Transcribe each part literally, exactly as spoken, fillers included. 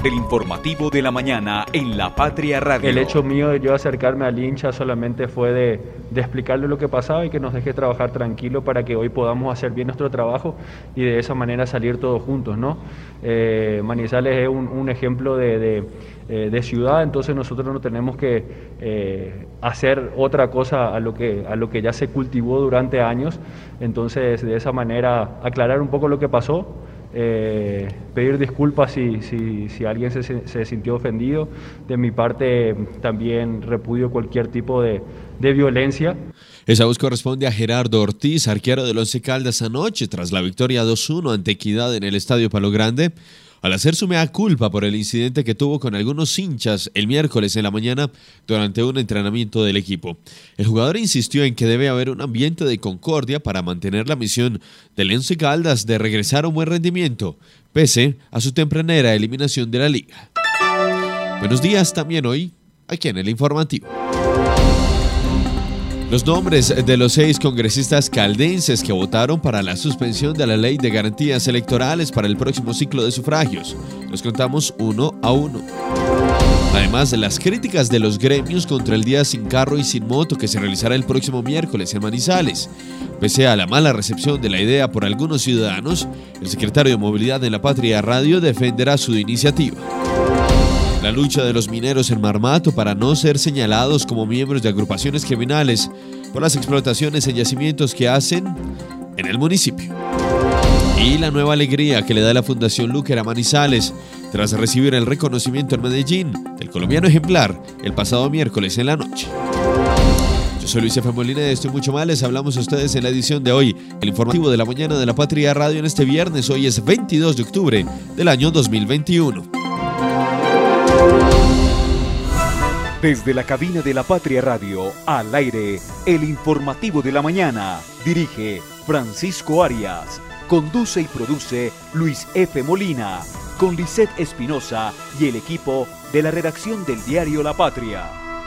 El informativo de la mañana en La Patria Radio. El hecho mío de yo acercarme al hincha solamente fue de, de explicarle lo que pasaba y que nos deje trabajar tranquilo para que hoy podamos hacer bien nuestro trabajo y de esa manera salir todos juntos, ¿no? Eh, Manizales es un, un ejemplo de, de, eh, de ciudad, entonces nosotros no tenemos que eh, hacer otra cosa a lo, que, a lo que ya se cultivó durante años, entonces de esa manera aclarar un poco lo que pasó. Eh, pedir disculpas si, si, si alguien se, se sintió ofendido. De mi parte también repudio cualquier tipo de, de violencia. Esa voz corresponde a Gerardo Ortiz, arquero del Once Caldas anoche tras la victoria dos uno ante Equidad en el Estadio Palo Grande, al hacer su mea culpa por el incidente que tuvo con algunos hinchas el miércoles en la mañana durante un entrenamiento del equipo. El jugador insistió en que debe haber un ambiente de concordia para mantener la misión del Once Caldas de regresar a un buen rendimiento, pese a su tempranera eliminación de la liga. Buenos días también hoy, aquí en el informativo. Los nombres de los seis congresistas caldenses que votaron para la suspensión de la Ley de Garantías Electorales para el próximo ciclo de sufragios. Los contamos uno a uno. Además de las críticas de los gremios contra el Día Sin Carro y Sin Moto que se realizará el próximo miércoles en Manizales. Pese a la mala recepción de la idea por algunos ciudadanos, el secretario de Movilidad de La Patria Radio defenderá su iniciativa. La lucha de los mineros en Marmato para no ser señalados como miembros de agrupaciones criminales por las explotaciones en yacimientos que hacen en el municipio. Y la nueva alegría que le da la Fundación Luker a Manizales tras recibir el reconocimiento en Medellín del colombiano ejemplar el pasado miércoles en la noche. Yo soy Luis F. Molina de esto y mucho más. Les hablamos a ustedes en la edición de hoy, el informativo de la mañana de La Patria Radio en este viernes. Hoy es veintidós de octubre del año dos mil veintiuno. Desde la cabina de La Patria Radio, al aire, el informativo de la mañana. Dirige Francisco Arias. Conduce y produce Luis F. Molina. Con Lisette Espinosa y el equipo de la redacción del diario La Patria.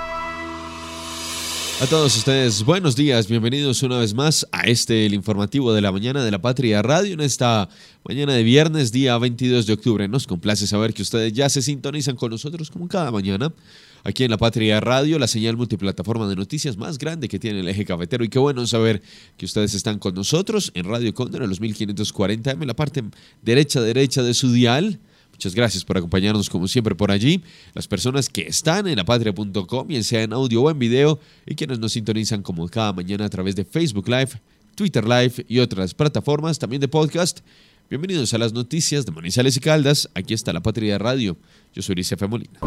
A todos ustedes, buenos días, bienvenidos una vez más a este, el informativo de la mañana de La Patria Radio en esta mañana de viernes, día veintidós de octubre. Nos complace saber que ustedes ya se sintonizan con nosotros como cada mañana aquí en La Patria Radio, la señal multiplataforma de noticias más grande que tiene el eje cafetero. Y qué bueno saber que ustedes están con nosotros en Radio Cóndor en los mil quinientos cuarenta eme, la parte derecha derecha de su dial. Muchas gracias por acompañarnos como siempre por allí. Las personas que están en la patria punto com, bien sea en audio o en video, y quienes nos sintonizan como cada mañana a través de Facebook Live, Twitter Live y otras plataformas, también de podcast. Bienvenidos a las noticias de Manizales y Caldas. Aquí está La Patria Radio. Yo soy Luis F. Molina.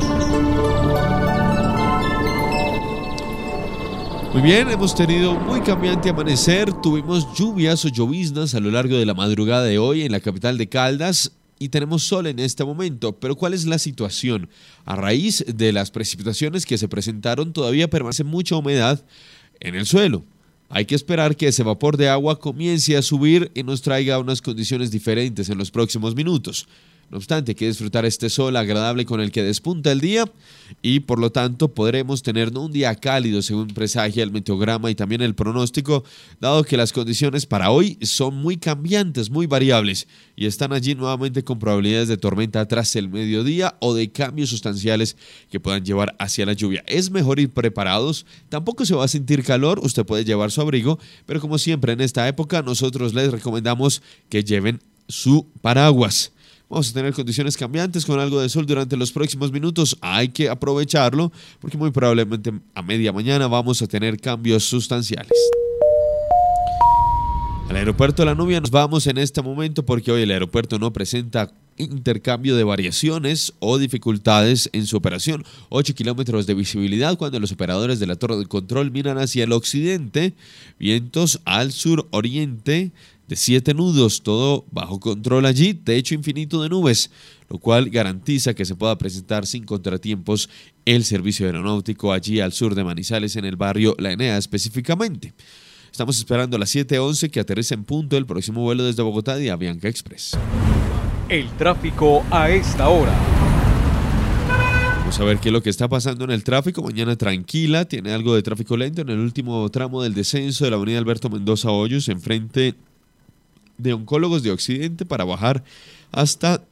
Muy bien, hemos tenido muy cambiante amanecer. Tuvimos lluvias o lloviznas a lo largo de la madrugada de hoy en la capital de Caldas. Y tenemos sol en este momento, pero ¿cuál es la situación? A raíz de las precipitaciones que se presentaron, todavía permanece mucha humedad en el suelo. Hay que esperar que ese vapor de agua comience a subir y nos traiga unas condiciones diferentes en los próximos minutos. No obstante, hay que disfrutar este sol agradable con el que despunta el día y por lo tanto podremos tener un día cálido según presagia el meteograma y también el pronóstico, dado que las condiciones para hoy son muy cambiantes, muy variables y están allí nuevamente con probabilidades de tormenta tras el mediodía o de cambios sustanciales que puedan llevar hacia la lluvia. Es mejor ir preparados, tampoco se va a sentir calor, usted puede llevar su abrigo, pero como siempre en esta época nosotros les recomendamos que lleven su paraguas. Vamos a tener condiciones cambiantes con algo de sol durante los próximos minutos. Hay que aprovecharlo porque muy probablemente a media mañana vamos a tener cambios sustanciales. Al aeropuerto de La Nubia nos vamos en este momento porque hoy el aeropuerto no presenta intercambio de variaciones o dificultades en su operación. ocho kilómetros de visibilidad cuando los operadores de la torre de control miran hacia el occidente, vientos al sur-oriente de siete nudos, todo bajo control allí, techo infinito de nubes, lo cual garantiza que se pueda presentar sin contratiempos el servicio aeronáutico allí al sur de Manizales, en el barrio La Enea específicamente. Estamos esperando a las siete once que aterrice en punto el próximo vuelo desde Bogotá de Avianca Express. El tráfico a esta hora. Vamos a ver qué es lo que está pasando en el tráfico. Mañana tranquila, tiene algo de tráfico lento en el último tramo del descenso de la avenida Alberto Mendoza Hoyos, enfrente de Oncólogos de Occidente, para bajar hasta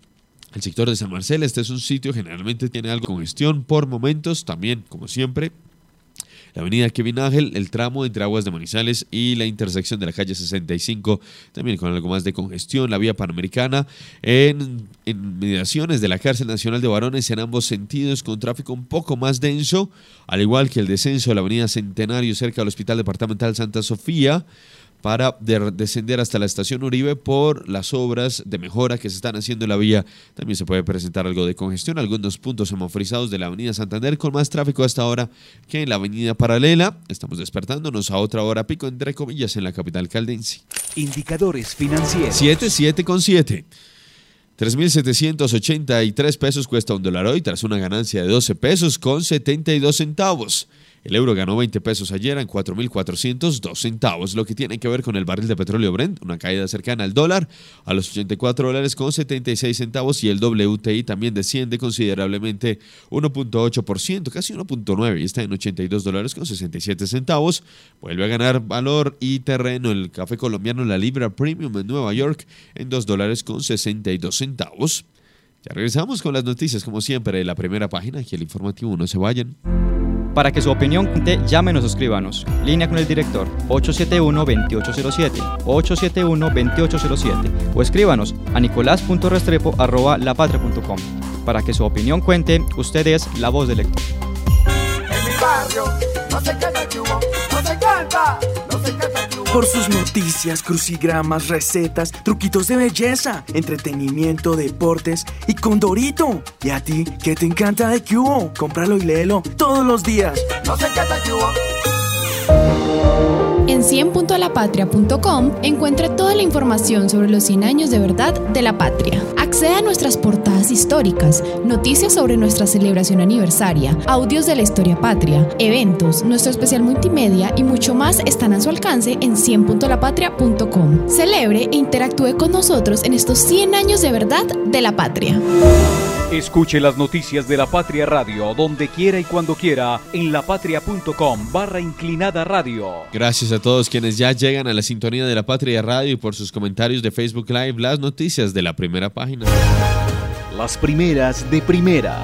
El sector de San Marcelo, este es un sitio, generalmente tiene algo de congestión por momentos, también, como siempre. La avenida Kevin Ángel, el tramo entre Aguas de Manizales y la intersección de la calle sesenta y cinco, también con algo más de congestión. La vía Panamericana, en, en mediaciones de la Cárcel Nacional de Varones en ambos sentidos, con tráfico un poco más denso, al igual que el descenso de la avenida Centenario cerca del Hospital Departamental Santa Sofía, para de descender hasta la estación Uribe por las obras de mejora que se están haciendo en la vía. También se puede presentar algo de congestión, algunos puntos semaforizados de la avenida Santander con más tráfico hasta ahora que en la avenida Paralela. Estamos despertándonos a otra hora pico, entre comillas, en la capital caldense. Indicadores financieros. siete, siete con siete. tres mil setecientos ochenta y tres pesos cuesta un dólar hoy, tras una ganancia de doce pesos con setenta y dos centavos. El euro ganó veinte pesos ayer en cuatro mil cuatrocientos dos centavos, lo que tiene que ver con el barril de petróleo Brent, una caída cercana al dólar a los ochenta y cuatro dólares con setenta y seis centavos, y el W T I también desciende considerablemente uno punto ocho por ciento, casi uno punto nueve, y está en ochenta y dos dólares con sesenta y siete centavos. Vuelve a ganar valor y terreno el café colombiano, la libra premium en Nueva York, en dos dólares con sesenta y dos centavos. Ya regresamos con las noticias, como siempre, de la primera página, aquí el informativo, no se vayan. Para que su opinión cuente, llámenos o escríbanos. Línea con el director ocho siete uno, dos ocho cero siete, ocho siete uno, dos ocho cero siete, o escríbanos a nicolás.restrepo arroba lapatria punto com. Para que su opinión cuente, usted es la voz del lector. En mi barrio no se canta que hubo, no se canta, no se canta que hubo. Por sus noticias, crucigramas, recetas, truquitos de belleza, entretenimiento, deportes y Condorito. ¿Y a ti qué te encanta de Cubo? Cómpralo y léelo todos los días. No se canta Cubo. En cien punto la patria punto com encuentre toda la información sobre los cien años de verdad de la patria. Acceda a nuestras portadas históricas, noticias sobre nuestra celebración aniversaria, audios de la historia patria, eventos, nuestro especial multimedia y mucho más están a su alcance en cien punto la patria punto com. Celebre e interactúe con nosotros en estos cien años de verdad de la patria. Escuche las noticias de La Patria Radio donde quiera y cuando quiera en lapatria.com barra inclinada radio. Gracias a todos quienes ya llegan a la sintonía de La Patria Radio y por sus comentarios de Facebook Live, las noticias de la primera página. Las primeras de primera.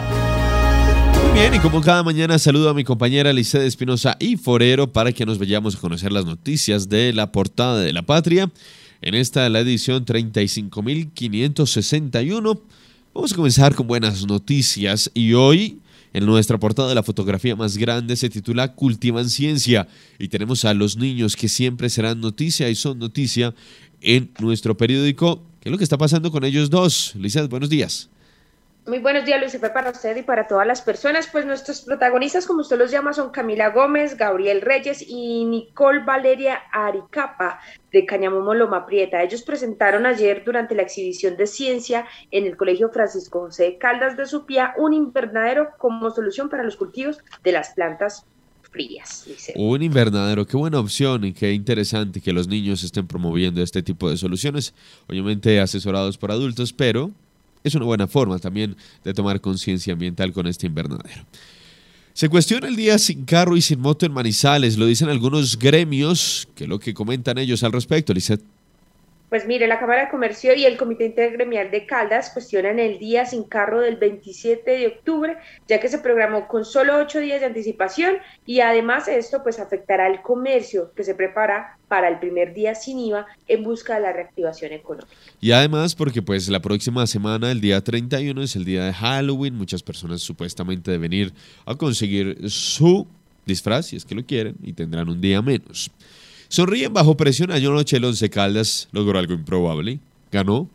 Muy bien, y como cada mañana saludo a mi compañera Lisset Espinosa y Forero para que nos vayamos a conocer las noticias de la portada de La Patria. En esta, la edición treinta y cinco mil quinientos sesenta y uno. Vamos a comenzar con buenas noticias y hoy en nuestra portada la fotografía más grande se titula Cultivan Ciencia y tenemos a los niños que siempre serán noticia y son noticia en nuestro periódico. ¿Qué es lo que está pasando con ellos dos? Lisset, buenos días. Muy buenos días, Luis Efe, para usted y para todas las personas. Pues nuestros protagonistas, como usted los llama, son Camila Gómez, Gabriel Reyes y Nicole Valeria Aricapa, de Cañamomo Loma Prieta. Ellos presentaron ayer durante la exhibición de ciencia en el Colegio Francisco José de Caldas de Supía un invernadero como solución para los cultivos de las plantas frías. Dice. Un invernadero, qué buena opción y qué interesante que los niños estén promoviendo este tipo de soluciones, obviamente asesorados por adultos, pero es una buena forma también de tomar conciencia ambiental con este invernadero. Se cuestiona el día sin carro y sin moto en Manizales, lo dicen algunos gremios, que es lo que comentan ellos al respecto, Lisset. Pues mire, la Cámara de Comercio y el Comité Intergremial de Caldas cuestionan el día sin carro del veintisiete de octubre, ya que se programó con solo ocho días de anticipación y además esto pues afectará al comercio que se prepara para el primer día sin I V A en busca de la reactivación económica. Y además porque pues la próxima semana, el día treinta y uno, es el día de Halloween, muchas personas supuestamente deben ir a conseguir su disfraz, si es que lo quieren, y tendrán un día menos. Sonríen bajo presión. Anoche el Once Caldas logró algo improbable. Ganó.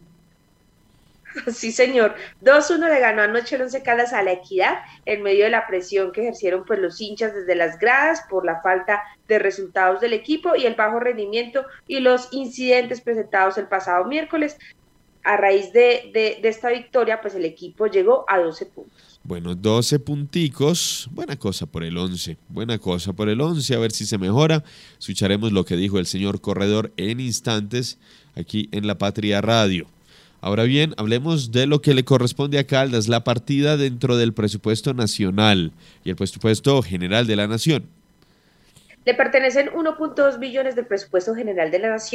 Sí, señor. dos uno le ganó anoche el Once Caldas a la Equidad en medio de la presión que ejercieron pues los hinchas desde las gradas por la falta de resultados del equipo y el bajo rendimiento y los incidentes presentados el pasado miércoles. A raíz de, de, de esta victoria, pues el equipo llegó a doce puntos. Bueno, doce punticos, buena cosa por el once, buena cosa por el once, a ver si se mejora. Escucharemos lo que dijo el señor Corredor en instantes aquí en La Patria Radio. Ahora bien, hablemos de lo que le corresponde a Caldas, la partida dentro del presupuesto nacional y el presupuesto general de la nación. Le pertenecen uno punto dos billones del presupuesto general de la nación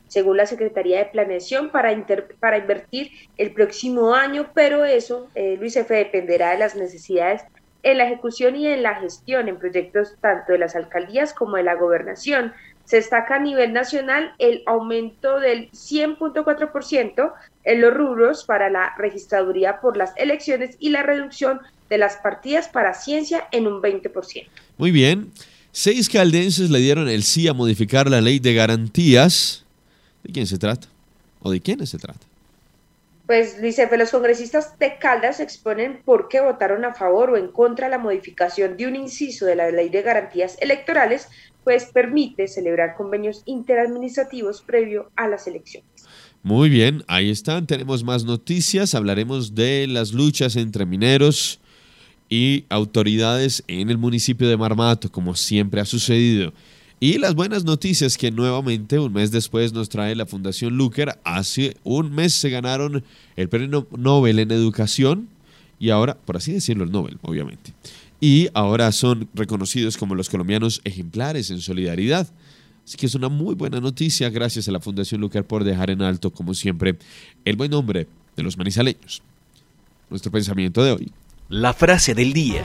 según la Secretaría de Planeación, para, inter, para invertir el próximo año, pero eso, eh, Luis F., dependerá de las necesidades en la ejecución y en la gestión en proyectos tanto de las alcaldías como de la gobernación. Se destaca a nivel nacional el aumento del cien punto cuatro por ciento en los rubros para la registraduría por las elecciones y la reducción de las partidas para ciencia en un veinte por ciento. Muy bien. Seis caldenses le dieron el sí a modificar la ley de garantías. ¿De quién se trata? ¿O de quiénes se trata? Pues, Luis F., los congresistas de Caldas exponen por qué votaron a favor o en contra de la modificación de un inciso de la ley de garantías electorales, pues permite celebrar convenios interadministrativos previo a las elecciones. Muy bien, ahí están, tenemos más noticias, hablaremos de las luchas entre mineros y autoridades en el municipio de Marmato, como siempre ha sucedido. Y las buenas noticias que nuevamente, un mes después, nos trae la Fundación Luker. Hace un mes se ganaron el premio Nobel en Educación y ahora, por así decirlo, el Nobel, obviamente. Y ahora son reconocidos como los colombianos ejemplares en solidaridad. Así que es una muy buena noticia, gracias a la Fundación Luker por dejar en alto, como siempre, el buen nombre de los manizaleños. Nuestro pensamiento de hoy. La frase del día.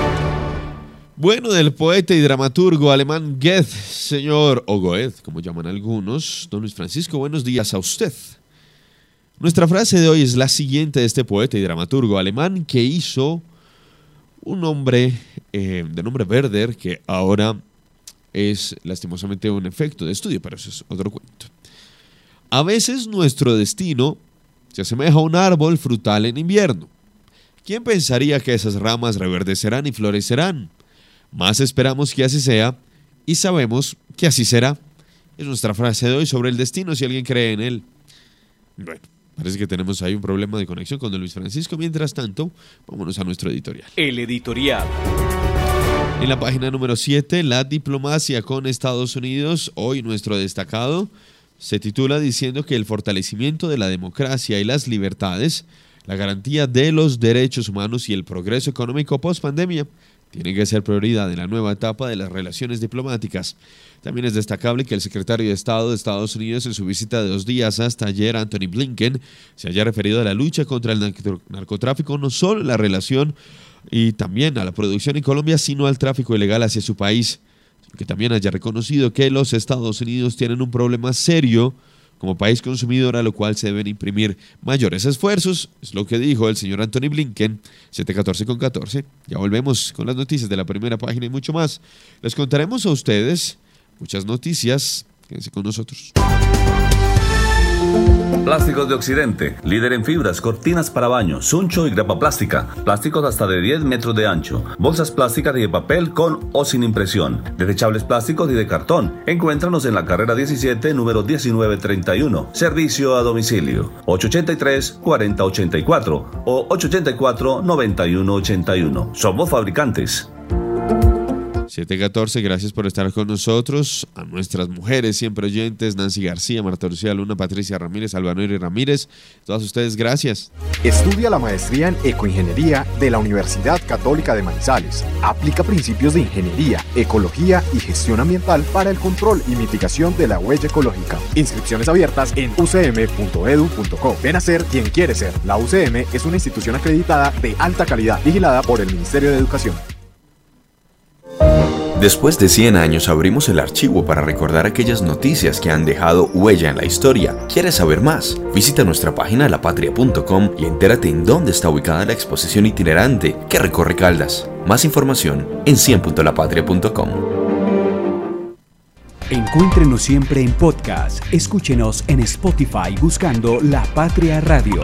Bueno, del poeta y dramaturgo alemán Goethe, señor, o Goethe, como llaman algunos. Don Luis Francisco, buenos días a usted. Nuestra frase de hoy es la siguiente de este poeta y dramaturgo alemán que hizo un hombre eh, de nombre Werder, que ahora es lastimosamente un efecto de estudio, pero eso es otro cuento. A veces nuestro destino se asemeja a un árbol frutal en invierno. ¿Quién pensaría que esas ramas reverdecerán y florecerán? Más esperamos que así sea y sabemos que así será. Es nuestra frase de hoy sobre el destino, si alguien cree en él. Bueno, parece que tenemos ahí un problema de conexión con don Luis Francisco. Mientras tanto, vámonos a nuestro editorial. El editorial. En la página número siete, la diplomacia con Estados Unidos. Hoy nuestro destacado se titula diciendo que el fortalecimiento de la democracia y las libertades, la garantía de los derechos humanos y el progreso económico post-pandemia tienen que ser prioridad en la nueva etapa de las relaciones diplomáticas. También es destacable que el secretario de Estado de Estados Unidos, en su visita de dos días hasta ayer, Anthony Blinken, se haya referido a la lucha contra el narcotráfico, no solo en la relación y también a la producción en Colombia, sino al tráfico ilegal hacia su país. Que también haya reconocido que los Estados Unidos tienen un problema serio como país consumidor, a lo cual se deben imprimir mayores esfuerzos. Es lo que dijo el señor Anthony Blinken, siete catorce con catorce. Ya volvemos con las noticias de la primera página y mucho más. Les contaremos a ustedes muchas noticias. Quédense con nosotros. Plásticos de Occidente, líder en fibras, cortinas para baño, suncho y grapa plástica, plásticos hasta de diez metros de ancho, bolsas plásticas y de papel con o sin impresión, desechables plásticos y de cartón. Encuéntranos en la carrera diecisiete, número diecinueve treinta y uno, servicio a domicilio, ocho ochenta y tres, cuarenta ochenta y cuatro o ocho ochenta y cuatro, noventa y uno ochenta y uno. Somos fabricantes. siete catorce, gracias por estar con nosotros. A nuestras mujeres siempre oyentes, Nancy García, Marta Lucía Luna, Patricia Ramírez, Albanori Ramírez, todas ustedes, gracias. Estudia la maestría en Ecoingeniería de la Universidad Católica de Manizales. Aplica principios de ingeniería, ecología y gestión ambiental para el control y mitigación de la huella ecológica. Inscripciones abiertas en u c m punto e d u punto co. Ven a ser quien quiere ser. La U C M es una institución acreditada de alta calidad, vigilada por el Ministerio de Educación. Después de cien años abrimos el archivo para recordar aquellas noticias que han dejado huella en la historia. ¿Quieres saber más? Visita nuestra página la patria punto com y entérate en dónde está ubicada la exposición itinerante que recorre Caldas. Más información en cien punto la patria punto com. Encuéntrenos siempre en podcast. Escúchenos en Spotify buscando La Patria Radio.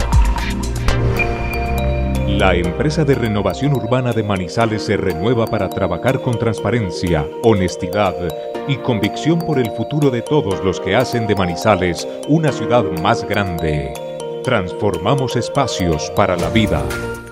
La empresa de renovación urbana de Manizales se renueva para trabajar con transparencia, honestidad y convicción por el futuro de todos los que hacen de Manizales una ciudad más grande. Transformamos espacios para la vida.